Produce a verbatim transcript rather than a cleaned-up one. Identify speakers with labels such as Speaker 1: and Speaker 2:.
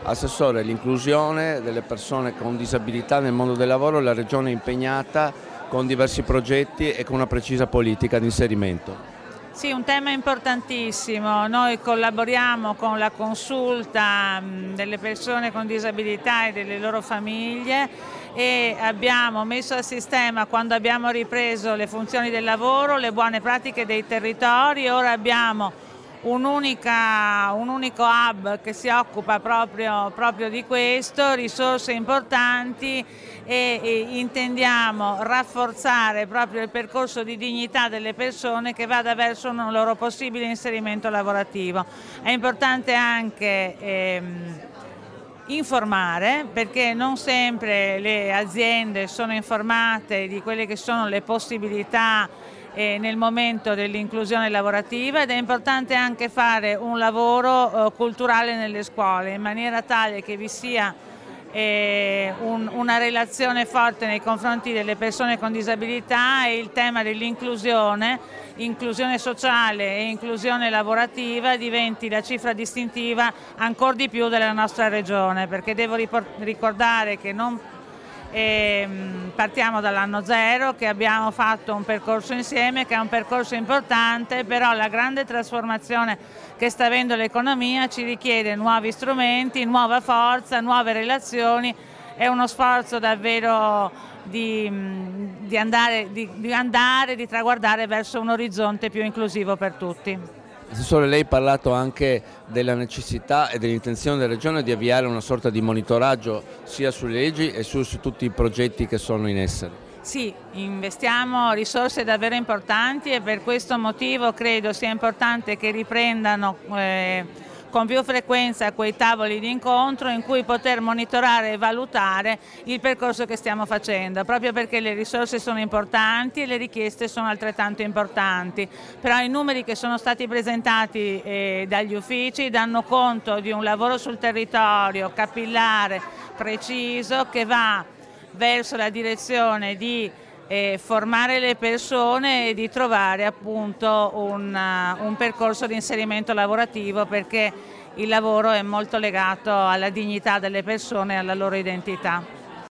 Speaker 1: Assessore, l'inclusione delle persone con disabilità nel mondo del lavoro, la Regione è impegnata con diversi progetti e con una precisa politica di inserimento.
Speaker 2: Sì, un tema importantissimo. Noi collaboriamo con la consulta delle persone con disabilità e delle loro famiglie e abbiamo messo a sistema, quando abbiamo ripreso le funzioni del lavoro, le buone pratiche dei territori. Ora abbiamo un'unica, un unico hub che si occupa proprio, proprio di questo, risorse importanti e, e intendiamo rafforzare proprio il percorso di dignità delle persone che vada verso un loro possibile inserimento lavorativo. È importante anche ehm, informare, perché non sempre le aziende sono informate di quelle che sono le possibilità eh, nel momento dell'inclusione lavorativa, ed è importante anche fare un lavoro eh, culturale nelle scuole in maniera tale che vi sia eh, un, una relazione forte nei confronti delle persone con disabilità e il tema dell'inclusione, inclusione sociale e inclusione lavorativa diventi la cifra distintiva ancora di più della nostra regione, perché devo ricordare che non E partiamo dall'anno zero, che abbiamo fatto un percorso insieme, che è un percorso importante, però la grande trasformazione che sta avendo l'economia ci richiede nuovi strumenti, nuova forza, nuove relazioni. È uno sforzo davvero di, di, andare, di, di andare, di traguardare verso un orizzonte più inclusivo per tutti.
Speaker 1: Assessore, lei ha parlato anche della necessità e dell'intenzione della Regione di avviare una sorta di monitoraggio sia sulle leggi e su, su tutti i progetti che sono in essere.
Speaker 2: Sì, investiamo risorse davvero importanti e per questo motivo credo sia importante che riprendano eh, con più frequenza quei tavoli di incontro in cui poter monitorare e valutare il percorso che stiamo facendo, proprio perché le risorse sono importanti e le richieste sono altrettanto importanti, però i numeri che sono stati presentati eh, dagli uffici danno conto di un lavoro sul territorio capillare, preciso, che va verso la direzione di eh, formare le persone e di trovare appunto un, uh, un percorso di inserimento lavorativo, perché il lavoro è molto legato alla dignità delle persone e alla loro identità.